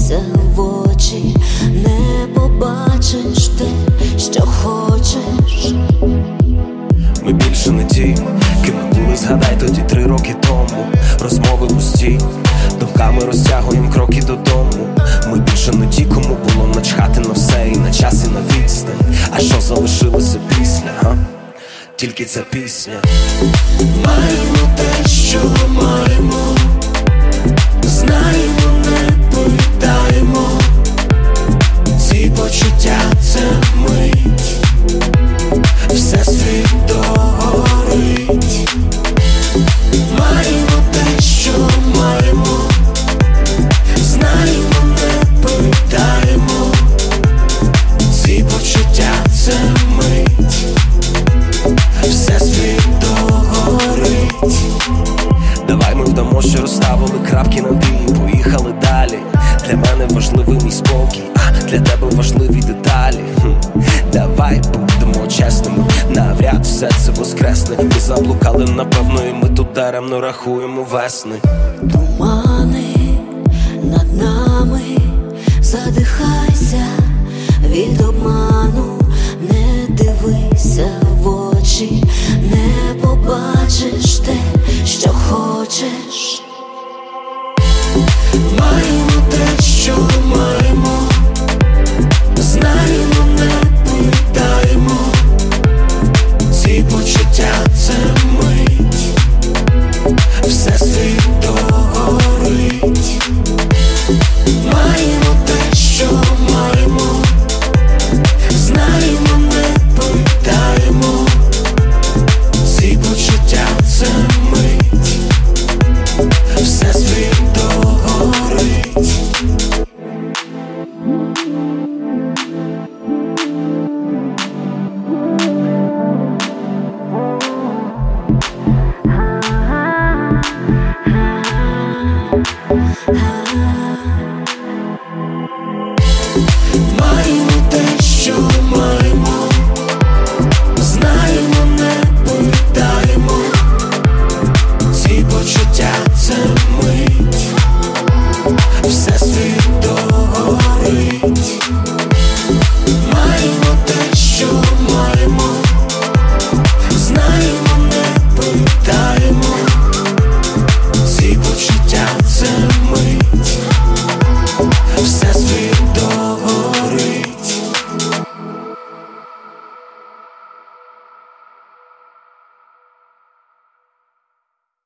подивися в очі, не побачиш те, що хочеш. Ми більше не ті, ким ми були, згадай тоді 3 роки тому. Розмови пусті, думками розтягуєм кроки додому. Ми більше не ті, кому було начхати на все, і на час, і на відстань. А що залишилося після, га? Тільки ця пісня. Маємо те, що маємо, знаємо, не питаємо. Ці почуття — це мить, все світ догорить. Маємо те, що маємо, знаємо, не питаємо. Ці почуття — це мить, все світ догорить. Давай ми вдамо, що розставили крапки над «і» і поїхали далі. Для мене важливий мій спокій, а для тебе важливі деталі. Давай будемо чесними, навряд все це воскресне. Ми заблукали, напевно, і ми тут даремно рахуємо весни.